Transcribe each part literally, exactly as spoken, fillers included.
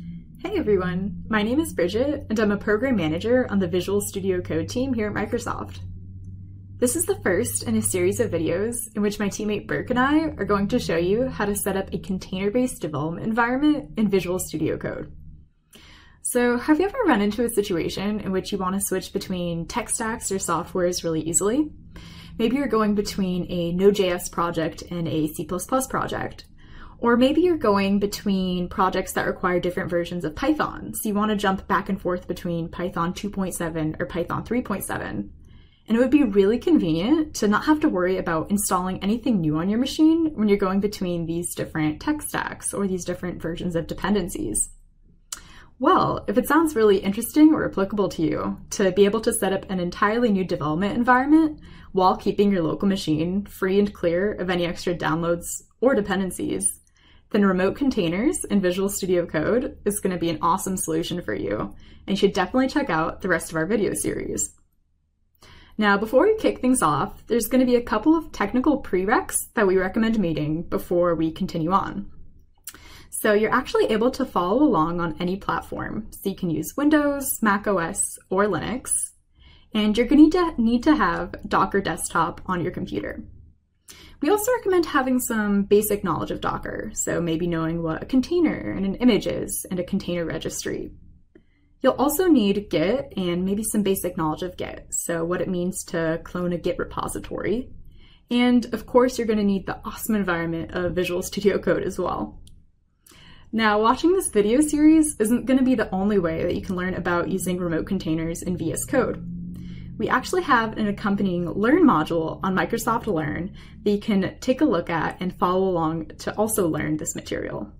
Hey everyone, my name is Bridget and I'm a program manager on the Visual Studio Code team here at Microsoft. This is the first in a series of videos in which my teammate Burke and I are going to show you how to set up a container-based development environment in Visual Studio Code. So have you ever run into a situation in which you want to switch between tech stacks or softwares really easily? Maybe you're going between a Node.js project and a C plus plus project. Or maybe you're going between projects that require different versions of Python, so you want to jump back and forth between Python two point seven or Python three point seven. And it would be really convenient to not have to worry about installing anything new on your machine when you're going between these different tech stacks or these different versions of dependencies. Well, if it sounds really interesting or applicable to you to be able to set up an entirely new development environment while keeping your local machine free and clear of any extra downloads or dependencies, then remote containers in Visual Studio Code is going to be an awesome solution for you, and you should definitely check out the rest of our video series. Now, before we kick things off, there's going to be a couple of technical prereqs that we recommend meeting before we continue on. So you're actually able to follow along on any platform, so you can use Windows, Mac O S, or Linux, and you're going to need to have Docker Desktop on your computer. We also recommend having some basic knowledge of Docker, so maybe knowing what a container and an image is and a container registry. You'll also need Git and maybe some basic knowledge of Git, so what it means to clone a Git repository. And of course, you're going to need the awesome environment of Visual Studio Code as well. Now, watching this video series isn't going to be the only way that you can learn about using remote containers in V S Code. We actually have an accompanying Learn module on Microsoft Learn that you can take a look at and follow along to also learn this material.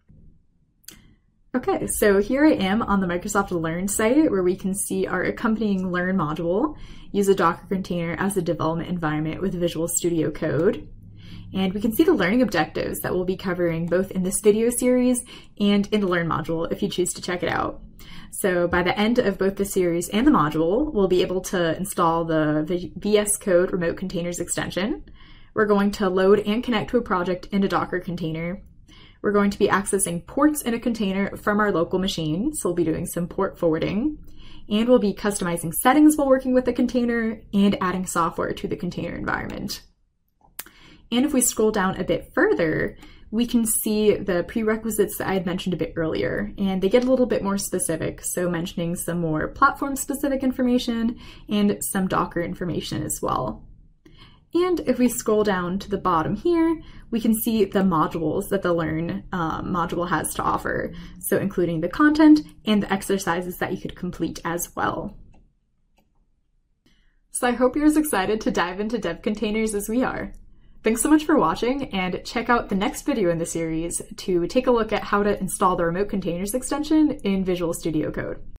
Okay, so here I am on the Microsoft Learn site where we can see our accompanying Learn module use a Docker container as a development environment with Visual Studio Code. And we can see the learning objectives that we'll be covering both in this video series and in the Learn module if you choose to check it out. So by the end of both the series and the module, we'll be able to install the V S Code Remote Containers extension. We're going to load and connect to a project in a Docker container. We're going to be accessing ports in a container from our local machine, so we'll be doing some port forwarding. And we'll be customizing settings while working with the container and adding software to the container environment. And if we scroll down a bit further, we can see the prerequisites that I had mentioned a bit earlier, and they get a little bit more specific, so mentioning some more platform-specific information and some Docker information as well. And if we scroll down to the bottom here, we can see the modules that the Learn um, module has to offer, so including the content and the exercises that you could complete as well. So I hope you're as excited to dive into dev containers as we are. Thanks so much for watching, and check out the next video in the series to take a look at how to install the Remote Containers extension in Visual Studio Code.